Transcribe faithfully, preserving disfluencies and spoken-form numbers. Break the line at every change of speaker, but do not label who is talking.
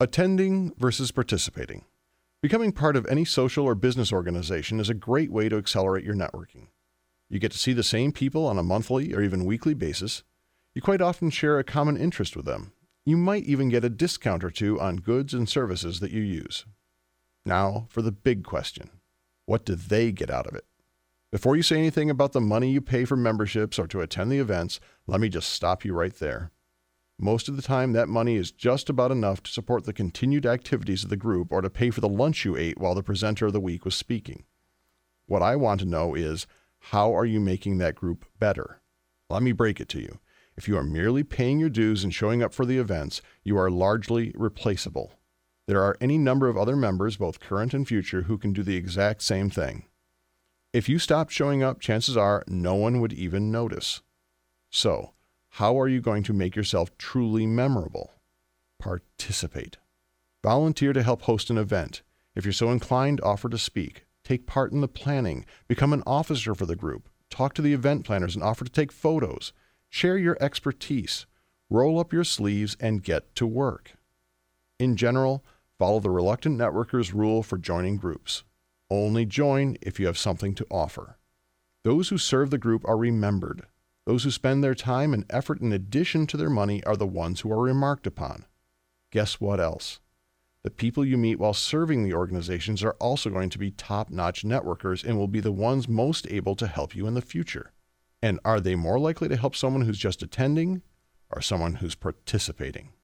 Attending versus participating. Becoming part of any social or business organization is a great way to accelerate your networking. You get to see the same people on a monthly or even weekly basis. You quite often share a common interest with them. You might even get a discount or two on goods and services that you use. Now for the big question. What do they get out of it? Before you say anything about the money you pay for memberships or to attend the events, let me just stop you right there. Most of the time, that money is just about enough to support the continued activities of the group or to pay for the lunch you ate while the presenter of the week was speaking. What I want to know is, how are you making that group better? Let me break it to you. If you are merely paying your dues and showing up for the events, you are largely replaceable. There are any number of other members, both current and future, who can do the exact same thing. If you stopped showing up, chances are no one would even notice. So, how are you going to make yourself truly memorable? Participate. Volunteer to help host an event. If you're so inclined, offer to speak. Take part in the planning. Become an officer for the group. Talk to the event planners and offer to take photos. Share your expertise. Roll up your sleeves and get to work. In general, follow the reluctant networker's rule for joining groups. Only join if you have something to offer. Those who serve the group are remembered. Those who spend their time and effort in addition to their money are the ones who are remarked upon. Guess what else? The people you meet while serving the organizations are also going to be top-notch networkers and will be the ones most able to help you in the future. And are they more likely to help someone who's just attending or someone who's participating?